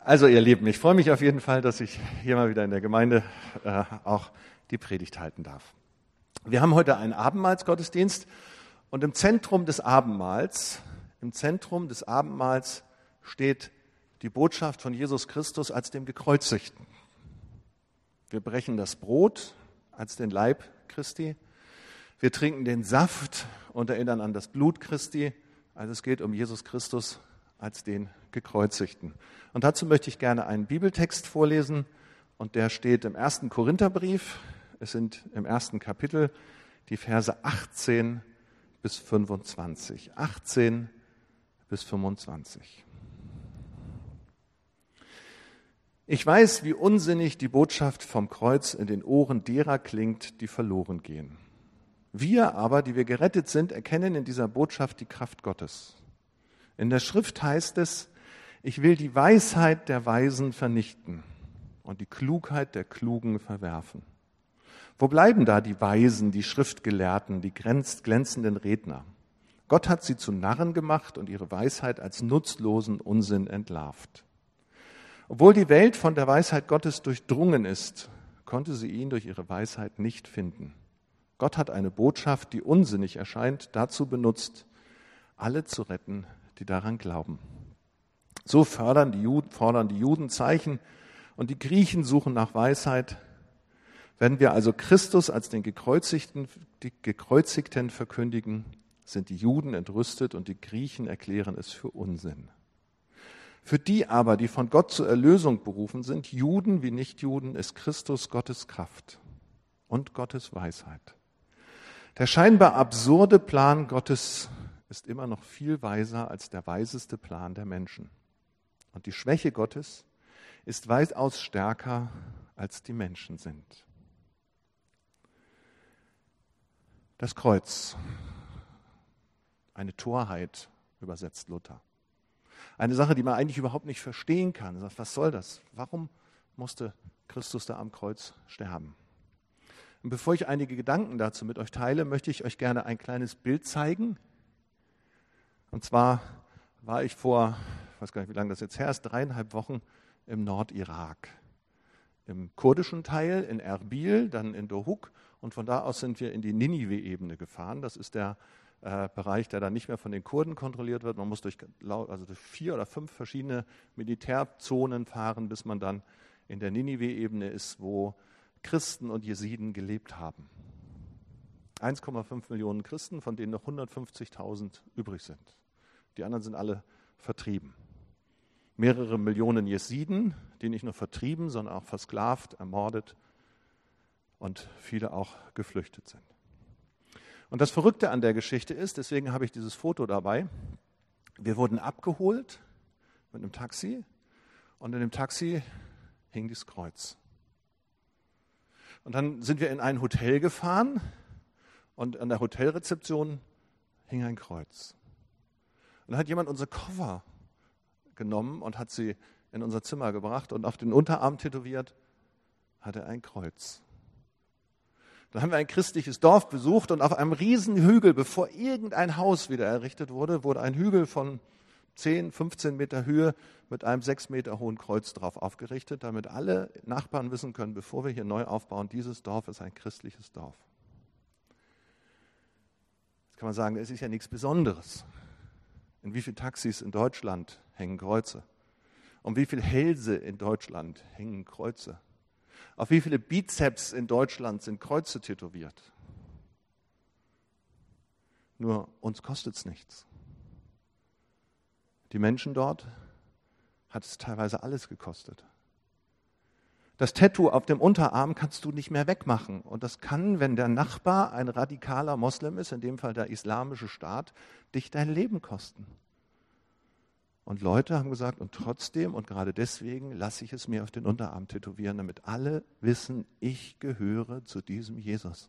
Also ihr Lieben, ich freue mich auf jeden Fall, dass ich hier mal wieder in der Gemeinde auch die Predigt halten darf. Wir haben heute einen Abendmahlsgottesdienst und im Zentrum des Abendmahls steht die Botschaft von Jesus Christus als dem Gekreuzigten. Wir brechen das Brot als den Leib Christi. Wir trinken den Saft und erinnern an das Blut Christi. Also es geht um Jesus Christus als den Gekreuzigten. Und dazu möchte ich gerne einen Bibeltext vorlesen und der steht im 1. Korintherbrief. Es sind im 1. Kapitel die Verse 18 bis 25. 18 bis 25. Ich weiß, wie unsinnig die Botschaft vom Kreuz in den Ohren derer klingt, die verloren gehen. Wir aber, die wir gerettet sind, erkennen in dieser Botschaft die Kraft Gottes. In der Schrift heißt es, ich will die Weisheit der Weisen vernichten und die Klugheit der Klugen verwerfen. Wo bleiben da die Weisen, die Schriftgelehrten, die glänzenden Redner? Gott hat sie zu Narren gemacht und ihre Weisheit als nutzlosen Unsinn entlarvt. Obwohl die Welt von der Weisheit Gottes durchdrungen ist, konnte sie ihn durch ihre Weisheit nicht finden. Gott hat eine Botschaft, die unsinnig erscheint, dazu benutzt, alle zu retten, die daran glauben. So fordern die Juden Zeichen und die Griechen suchen nach Weisheit. Wenn wir also Christus als den Gekreuzigten verkündigen, sind die Juden entrüstet und die Griechen erklären es für Unsinn. Für die aber, die von Gott zur Erlösung berufen sind, Juden wie Nichtjuden, ist Christus Gottes Kraft und Gottes Weisheit. Der scheinbar absurde Plan Gottes ist immer noch viel weiser als der weiseste Plan der Menschen. Und die Schwäche Gottes ist weitaus stärker, als die Menschen sind. Das Kreuz, eine Torheit, übersetzt Luther. Eine Sache, die man eigentlich überhaupt nicht verstehen kann. Was soll das? Warum musste Christus da am Kreuz sterben? Und bevor ich einige Gedanken dazu mit euch teile, möchte ich euch gerne ein kleines Bild zeigen. Und zwar war ich vor, ich weiß gar nicht, wie lange das jetzt her ist, 3,5 Wochen im Nordirak. Im kurdischen Teil, in Erbil, dann in Dohuk und von da aus sind wir in die Ninive-Ebene gefahren. Das ist der Bereich, der dann nicht mehr von den Kurden kontrolliert wird. Man muss durch 4 oder 5 verschiedene Militärzonen fahren, bis man dann in der Ninive-Ebene ist, wo Christen und Jesiden gelebt haben. 1,5 Millionen Christen, von denen noch 150.000 übrig sind. Die anderen sind alle vertrieben. Mehrere Millionen Jesiden, die nicht nur vertrieben, sondern auch versklavt, ermordet und viele auch geflüchtet sind. Und das Verrückte an der Geschichte ist, deswegen habe ich dieses Foto dabei, wir wurden abgeholt mit einem Taxi und in dem Taxi hing dieses Kreuz. Und dann sind wir in ein Hotel gefahren und an der Hotelrezeption hing ein Kreuz. Und dann hat jemand unsere Koffer genommen und hat sie in unser Zimmer gebracht und auf den Unterarm tätowiert hat er ein Kreuz. Dann haben wir ein christliches Dorf besucht und auf einem riesen Hügel, bevor irgendein Haus wieder errichtet wurde, wurde ein Hügel von 10, 15 Meter Höhe mit einem 6 Meter hohen Kreuz drauf aufgerichtet, damit alle Nachbarn wissen können, bevor wir hier neu aufbauen, dieses Dorf ist ein christliches Dorf. Jetzt kann man sagen, es ist ja nichts Besonderes. In wie viele Taxis in Deutschland hängen Kreuze? Um wie viele Hälse in Deutschland hängen Kreuze? Auf wie viele Bizeps in Deutschland sind Kreuze tätowiert? Nur uns kostet es nichts. Die Menschen dort hat es teilweise alles gekostet. Das Tattoo auf dem Unterarm kannst du nicht mehr wegmachen. Und das kann, wenn der Nachbar ein radikaler Moslem ist, in dem Fall der Islamische Staat, dich dein Leben kosten. Und Leute haben gesagt, und trotzdem und gerade deswegen lasse ich es mir auf den Unterarm tätowieren, damit alle wissen, ich gehöre zu diesem Jesus.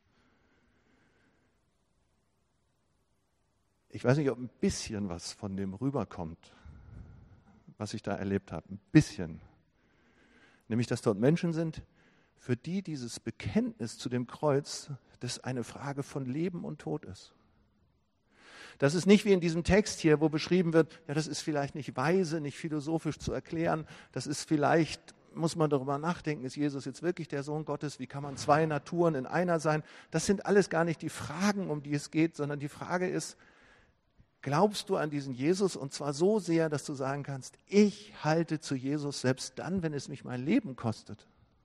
Ich weiß nicht, ob ein bisschen was von dem rüberkommt, was ich da erlebt habe. Ein bisschen. Nämlich, dass dort Menschen sind, für die dieses Bekenntnis zu dem Kreuz, das eine Frage von Leben und Tod ist. Das ist nicht wie in diesem Text hier, wo beschrieben wird, ja, das ist vielleicht nicht weise, nicht philosophisch zu erklären, das ist vielleicht, muss man darüber nachdenken, ist Jesus jetzt wirklich der Sohn Gottes, wie kann man zwei Naturen in einer sein? Das sind alles gar nicht die Fragen, um die es geht, sondern die Frage ist, glaubst du an diesen Jesus und zwar so sehr, dass du sagen kannst, ich halte zu Jesus selbst dann, wenn es mich mein Leben kostet.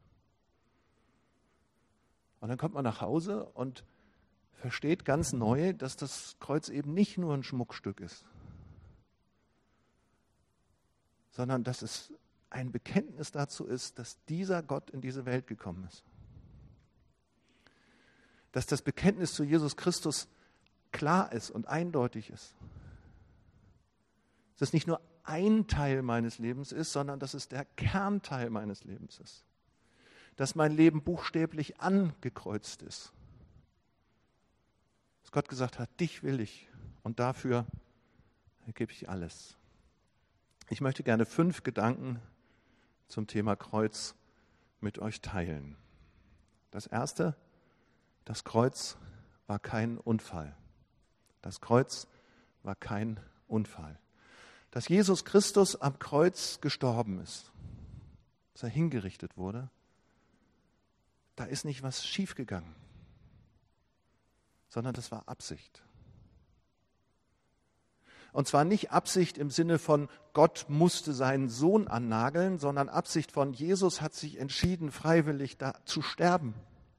Und dann kommt man nach Hause und versteht ganz neu, dass das Kreuz eben nicht nur ein Schmuckstück ist, sondern dass es ein Bekenntnis dazu ist, dass dieser Gott in diese Welt gekommen ist. Dass das Bekenntnis zu Jesus Christus klar ist und eindeutig ist. Dass es nicht nur ein Teil meines Lebens ist, sondern dass es der Kernteil meines Lebens ist. Dass mein Leben buchstäblich angekreuzt ist. Dass Gott gesagt hat, dich will ich und dafür gebe ich alles. Ich möchte gerne 5 Gedanken zum Thema Kreuz mit euch teilen. Das erste, das Kreuz war kein Unfall. Das Kreuz war kein Unfall. Dass Jesus Christus am Kreuz gestorben ist, dass er hingerichtet wurde, da ist nicht was schiefgegangen, sondern das war Absicht. Und zwar nicht Absicht im Sinne von Gott musste seinen Sohn annageln, sondern Absicht von Jesus hat sich entschieden, freiwillig da zu sterben.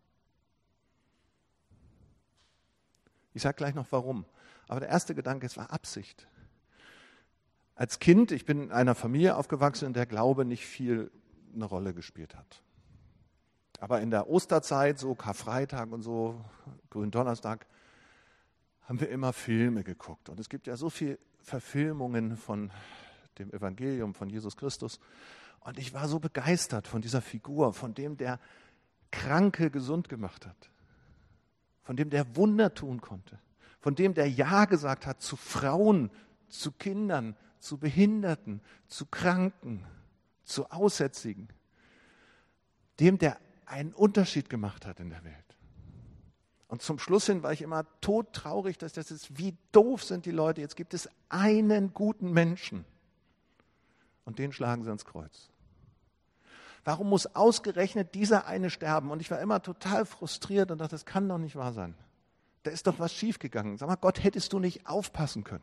Ich sage gleich noch warum. Aber der erste Gedanke, es war Absicht. Als Kind, ich bin in einer Familie aufgewachsen, in der Glaube nicht viel eine Rolle gespielt hat. Aber in der Osterzeit, so Karfreitag und so, Gründonnerstag, haben wir immer Filme geguckt. Und es gibt ja so viele Verfilmungen von dem Evangelium von Jesus Christus. Und ich war so begeistert von dieser Figur, von dem der Kranke gesund gemacht hat, von dem der Wunder tun konnte, von dem der Ja gesagt hat zu Frauen, zu Kindern, zu Behinderten, zu Kranken, zu Aussätzigen, dem der einen Unterschied gemacht hat in der Welt. Und zum Schluss hin war ich immer todtraurig, dass das ist, wie doof sind die Leute. Jetzt gibt es einen guten Menschen und den schlagen sie ans Kreuz. Warum muss ausgerechnet dieser eine sterben? Und ich war immer total frustriert und dachte, das kann doch nicht wahr sein. Da ist doch was schiefgegangen. Sag mal, Gott, hättest du nicht aufpassen können?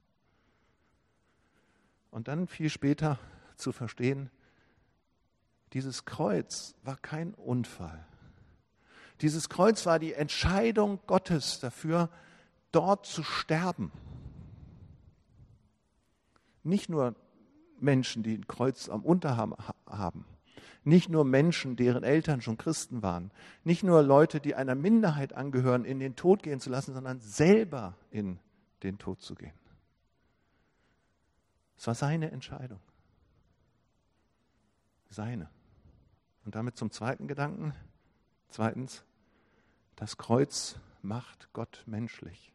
Und dann viel später zu verstehen, dieses Kreuz war kein Unfall. Dieses Kreuz war die Entscheidung Gottes dafür, dort zu sterben. Nicht nur Menschen, die ein Kreuz am Unterarm haben. Nicht nur Menschen, deren Eltern schon Christen waren. Nicht nur Leute, die einer Minderheit angehören, in den Tod gehen zu lassen, sondern selber in den Tod zu gehen. Es war seine Entscheidung. Seine. Und damit zum zweiten Gedanken. Zweitens, das Kreuz macht Gott menschlich.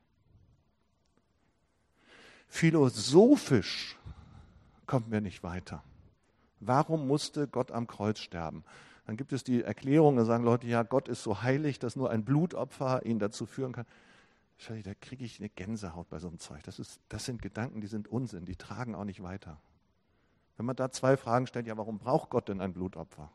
Philosophisch kommen wir nicht weiter. Warum musste Gott am Kreuz sterben? Dann gibt es die Erklärung, da sagen Leute, ja, Gott ist so heilig, dass nur ein Blutopfer ihn dazu führen kann. Da kriege ich eine Gänsehaut bei so einem Zeug. Das sind Gedanken, die sind Unsinn, die tragen auch nicht weiter. Wenn man da 2 Fragen stellt, ja, warum braucht Gott denn ein Blutopfer?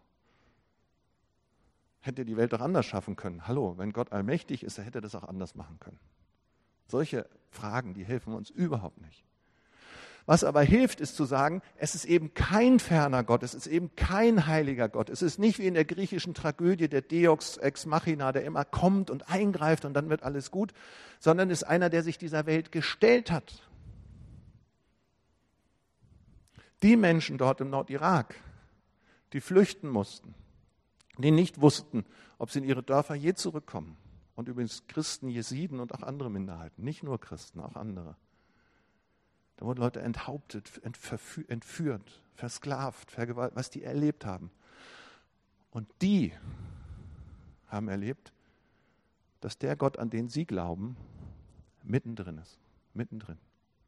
Hätte er die Welt doch anders schaffen können. Hallo, wenn Gott allmächtig ist, dann hätte er das auch anders machen können. Solche Fragen, die helfen uns überhaupt nicht. Was aber hilft, ist zu sagen, es ist eben kein ferner Gott, es ist eben kein heiliger Gott. Es ist nicht wie in der griechischen Tragödie der Deus ex machina, der immer kommt und eingreift und dann wird alles gut, sondern es ist einer, der sich dieser Welt gestellt hat. Die Menschen dort im Nordirak, die flüchten mussten, die nicht wussten, ob sie in ihre Dörfer je zurückkommen. Und übrigens Christen, Jesiden und auch andere Minderheiten, nicht nur Christen, auch andere. Da wurden Leute enthauptet, entführt, versklavt, vergewaltigt, was die erlebt haben. Und die haben erlebt, dass der Gott, an den sie glauben, mittendrin ist. Mittendrin.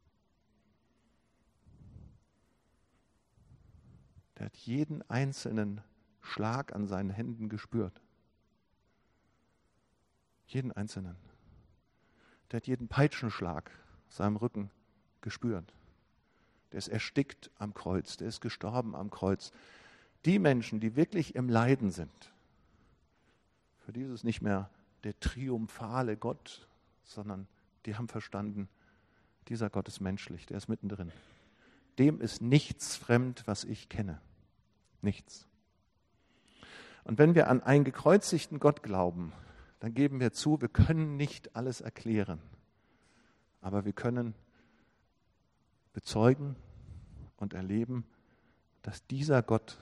Der hat jeden einzelnen Schlag an seinen Händen gespürt. Jeden einzelnen. Der hat jeden Peitschenschlag seinem Rücken gespürt. Der ist erstickt am Kreuz, der ist gestorben am Kreuz. Die Menschen, die wirklich im Leiden sind, für die ist es nicht mehr der triumphale Gott, sondern die haben verstanden, dieser Gott ist menschlich, der ist mittendrin. Dem ist nichts fremd, was ich kenne. Nichts. Und wenn wir an einen gekreuzigten Gott glauben, dann geben wir zu, wir können nicht alles erklären, aber wir können bezeugen und erleben, dass dieser Gott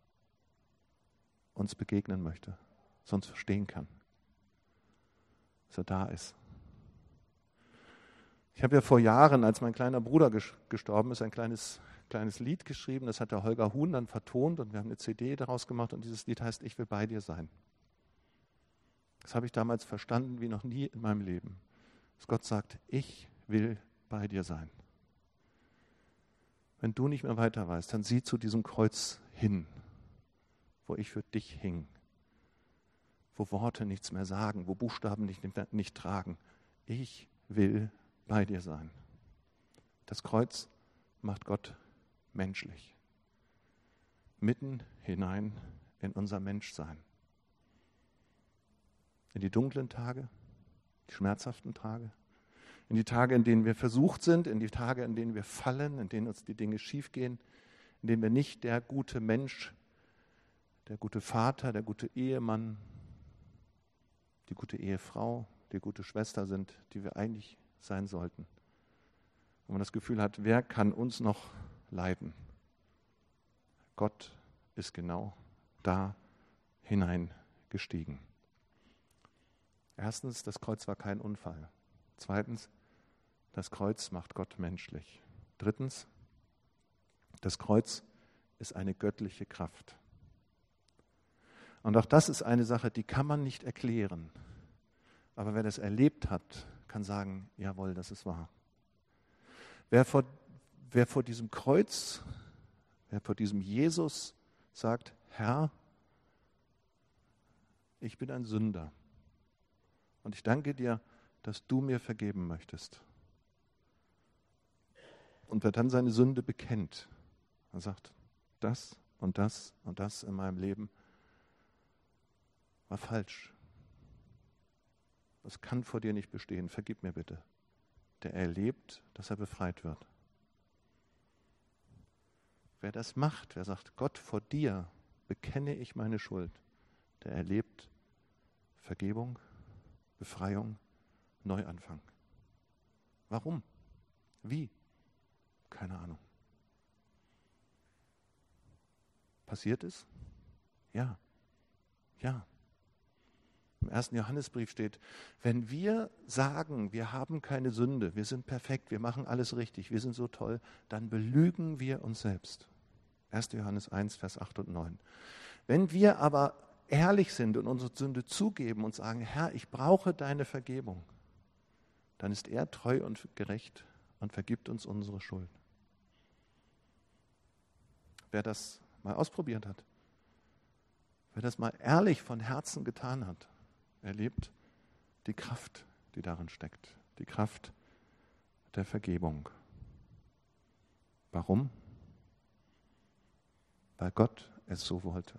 uns begegnen möchte, sonst verstehen kann, dass er da ist. Ich habe ja vor Jahren, als mein kleiner Bruder gestorben ist, ein kleines Lied geschrieben, das hat der Holger Huhn dann vertont und wir haben eine CD daraus gemacht und dieses Lied heißt Ich will bei dir sein. Das habe ich damals verstanden wie noch nie in meinem Leben. Dass Gott sagt, ich will bei dir sein. Wenn du nicht mehr weiter weißt, dann sieh zu diesem Kreuz hin, wo ich für dich hing, wo Worte nichts mehr sagen, wo Buchstaben nicht tragen. Ich will bei dir sein. Das Kreuz macht Gott menschlich. Mitten hinein in unser Menschsein. In die dunklen Tage, die schmerzhaften Tage, in die Tage, in denen wir versucht sind, in die Tage, in denen wir fallen, in denen uns die Dinge schiefgehen, in denen wir nicht der gute Mensch, der gute Vater, der gute Ehemann, die gute Ehefrau, die gute Schwester sind, die wir eigentlich sein sollten. Und man das Gefühl hat, wer kann uns noch leiden? Gott ist genau da hineingestiegen. Erstens, das Kreuz war kein Unfall. Zweitens, das Kreuz macht Gott menschlich. Drittens, das Kreuz ist eine göttliche Kraft. Und auch das ist eine Sache, die kann man nicht erklären. Aber wer das erlebt hat, kann sagen, jawohl, das ist wahr. Wer vor diesem Kreuz, wer vor diesem Jesus sagt, Herr, ich bin ein Sünder und ich danke dir, dass du mir vergeben möchtest. Und wer dann seine Sünde bekennt und sagt, das und das und das in meinem Leben war falsch. Das kann vor dir nicht bestehen, vergib mir bitte. Der erlebt, dass er befreit wird. Wer das macht, wer sagt, Gott, vor dir bekenne ich meine Schuld, der erlebt Vergebung, Befreiung, Neuanfang. Warum? Wie? Keine Ahnung. Passiert es? Ja. Ja. Im 1. Johannesbrief steht, wenn wir sagen, wir haben keine Sünde, wir sind perfekt, wir machen alles richtig, wir sind so toll, dann belügen wir uns selbst. 1. Johannes 1, Vers 8 und 9. Wenn wir aber ehrlich sind und unsere Sünde zugeben und sagen, Herr, ich brauche deine Vergebung, dann ist er treu und gerecht und vergibt uns unsere Schuld. Wer das mal ausprobiert hat, wer das mal ehrlich von Herzen getan hat, erlebt die Kraft, die darin steckt, die Kraft der Vergebung. Warum? Weil Gott es so wollte.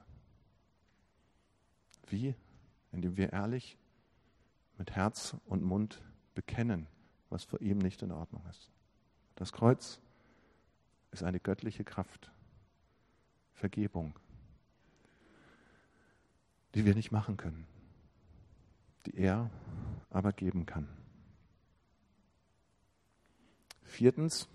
Wie? Indem wir ehrlich mit Herz und Mund bekennen, was vor ihm nicht in Ordnung ist. Das Kreuz ist eine göttliche Kraft, Vergebung, die wir nicht machen können, die er aber geben kann. Viertens,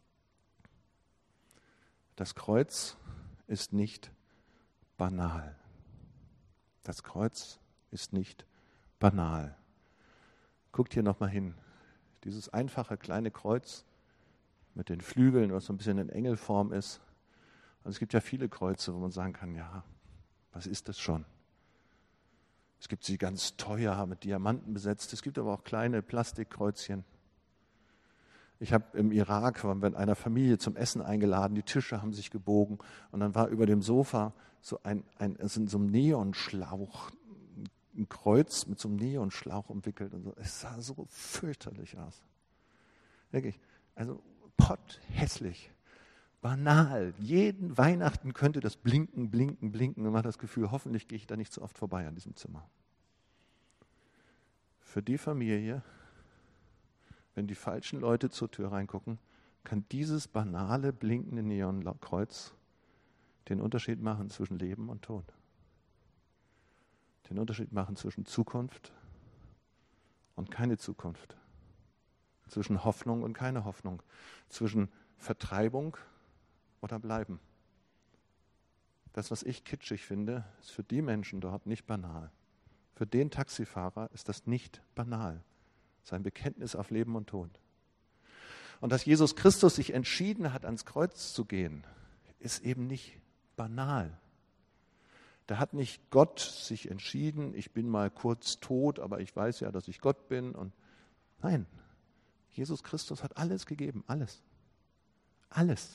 das Kreuz ist nicht banal. Das Kreuz ist nicht banal. Guckt hier nochmal hin. Dieses einfache kleine Kreuz mit den Flügeln, was so ein bisschen in Engelform ist. Also es gibt ja viele Kreuze, wo man sagen kann, ja, was ist das schon? Es gibt sie ganz teuer, mit Diamanten besetzt. Es gibt aber auch kleine Plastikkreuzchen. Ich habe im Irak, waren wir in einer Familie zum Essen eingeladen, die Tische haben sich gebogen und dann war über dem Sofa so in so einem Neonschlauch, ein Kreuz mit so einem Neonschlauch umwickelt und so. Es sah so fürchterlich aus. Wirklich. Also potthässlich, banal. Jeden Weihnachten könnte das blinken, blinken, blinken und man hat das Gefühl, hoffentlich gehe ich da nicht so oft vorbei an diesem Zimmer. Für die Familie, wenn die falschen Leute zur Tür reingucken, kann dieses banale, blinkende Neonkreuz den Unterschied machen zwischen Leben und Tod. Den Unterschied machen zwischen Zukunft und keine Zukunft. Zwischen Hoffnung und keine Hoffnung. Zwischen Vertreibung oder Bleiben. Das, was ich kitschig finde, ist für die Menschen dort nicht banal. Für den Taxifahrer ist das nicht banal. Sein Bekenntnis auf Leben und Tod. Und dass Jesus Christus sich entschieden hat, ans Kreuz zu gehen, ist eben nicht banal. Da hat nicht Gott sich entschieden, ich bin mal kurz tot, aber ich weiß ja, dass ich Gott bin. Und nein, Jesus Christus hat alles gegeben, alles. Alles.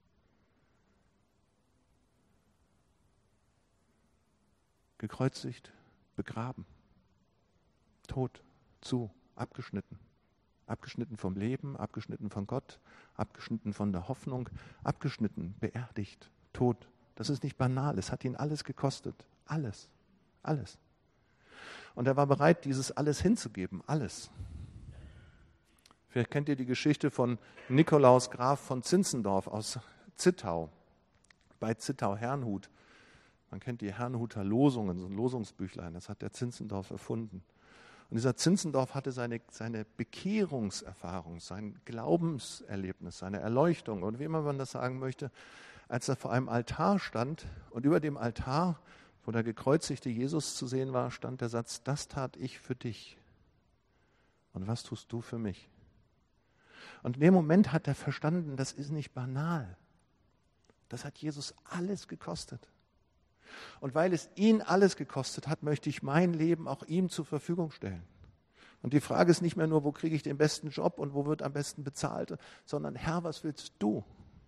Gekreuzigt, begraben, tot, zu, abgeschnitten. Abgeschnitten vom Leben, abgeschnitten von Gott, abgeschnitten von der Hoffnung, abgeschnitten, beerdigt, tot. Das ist nicht banal, es hat ihn alles gekostet. Alles, alles. Und er war bereit, dieses alles hinzugeben, alles. Vielleicht kennt ihr die Geschichte von Nikolaus Graf von Zinzendorf aus Zittau, bei Zittau-Herrnhut. Man kennt die Herrnhuter Losungen, so ein Losungsbüchlein, das hat der Zinzendorf erfunden. Und dieser Zinzendorf hatte seine Bekehrungserfahrung, sein Glaubenserlebnis, seine Erleuchtung und wie immer man das sagen möchte, als er vor einem Altar stand und über dem Altar, wo der gekreuzigte Jesus zu sehen war, stand der Satz, das tat ich für dich. Und was tust du für mich? Und in dem Moment hat er verstanden, das ist nicht banal. Das hat Jesus alles gekostet. Und weil es ihn alles gekostet hat, möchte ich mein Leben auch ihm zur Verfügung stellen. Und die Frage ist nicht mehr nur, wo kriege ich den besten Job und wo wird am besten bezahlt, sondern Herr, was willst du?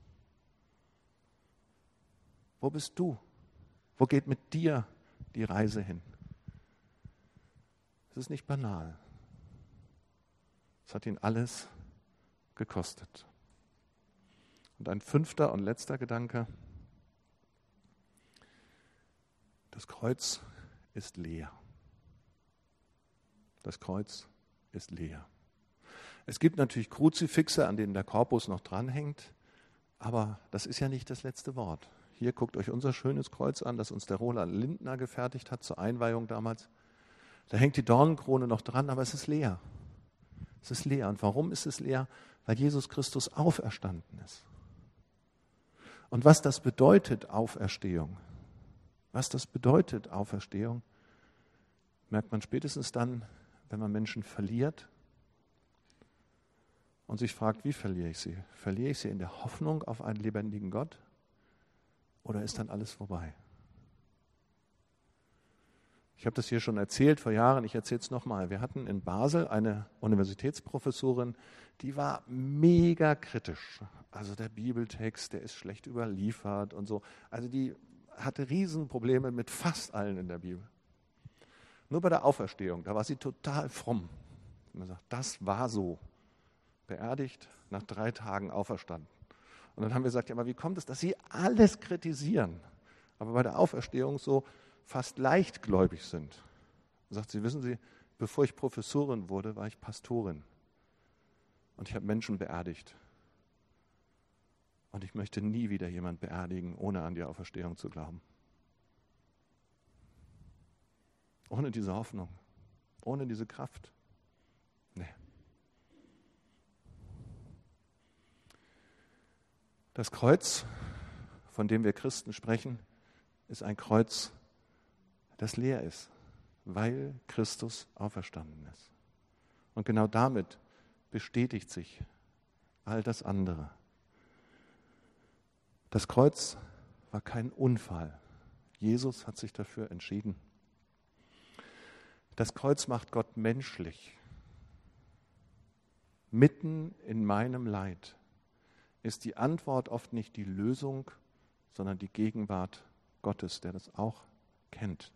Wo bist du? Wo geht mit dir die Reise hin? Es ist nicht banal. Es hat ihn alles gekostet. Und ein 5. und letzter Gedanke. Das Kreuz ist leer. Das Kreuz ist leer. Es gibt natürlich Kruzifixe, an denen der Korpus noch dranhängt, aber das ist ja nicht das letzte Wort. Hier guckt euch unser schönes Kreuz an, das uns der Roland Lindner gefertigt hat zur Einweihung damals. Da hängt die Dornenkrone noch dran, aber es ist leer. Es ist leer. Und warum ist es leer? Weil Jesus Christus auferstanden ist. Und was das bedeutet, Auferstehung, merkt man spätestens dann, wenn man Menschen verliert und sich fragt, wie verliere ich sie? Verliere ich sie in der Hoffnung auf einen lebendigen Gott oder ist dann alles vorbei? Ich habe das hier schon erzählt vor Jahren, ich erzähle es nochmal. Wir hatten in Basel eine Universitätsprofessorin, die war mega kritisch. Also der Bibeltext, der ist schlecht überliefert und so. Also die hatte Riesenprobleme mit fast allen in der Bibel. Nur bei der Auferstehung, da war sie total fromm. Man sagt, das war so. Beerdigt, nach 3 Tagen auferstanden. Und dann haben wir gesagt, ja, aber wie kommt es, dass Sie alles kritisieren, aber bei der Auferstehung so fast leichtgläubig sind? Und sagt sie, wissen Sie, bevor ich Professorin wurde, war ich Pastorin. Und ich habe Menschen beerdigt. Und ich möchte nie wieder jemand beerdigen, ohne an die Auferstehung zu glauben. Ohne diese Hoffnung, ohne diese Kraft. Nee. Das Kreuz, von dem wir Christen sprechen, ist ein Kreuz, das leer ist, weil Christus auferstanden ist. Und genau damit bestätigt sich all das andere. Das Kreuz war kein Unfall. Jesus hat sich dafür entschieden. Das Kreuz macht Gott menschlich. Mitten in meinem Leid ist die Antwort oft nicht die Lösung, sondern die Gegenwart Gottes, der das auch kennt.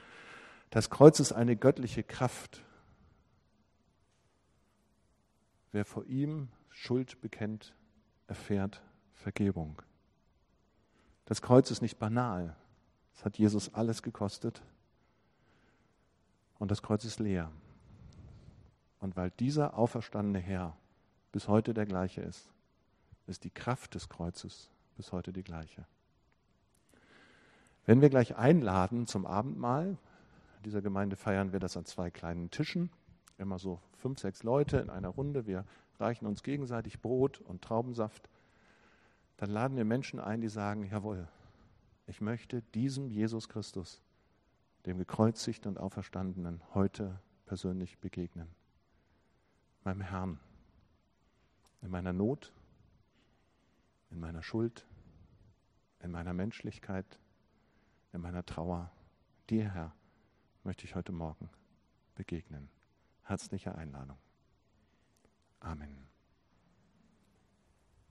Das Kreuz ist eine göttliche Kraft. wer vor ihm Schuld bekennt, erfährt Vergebung. Das Kreuz ist nicht banal. Es hat Jesus alles gekostet. Und das Kreuz ist leer. Und weil dieser auferstandene Herr bis heute der gleiche ist die Kraft des Kreuzes bis heute die gleiche. Wenn wir gleich einladen zum Abendmahl, in dieser Gemeinde feiern wir das an 2 kleinen Tischen, immer so 5, 6 Leute in einer Runde, wir reichen uns gegenseitig Brot und Traubensaft, dann laden wir Menschen ein, die sagen, jawohl, ich möchte diesem Jesus Christus, dem gekreuzigten und Auferstandenen, heute persönlich begegnen. Meinem Herrn, in meiner Not, in meiner Schuld, in meiner Menschlichkeit, in meiner Trauer. Dir, Herr, möchte ich heute Morgen begegnen. Herzliche Einladung. Amen.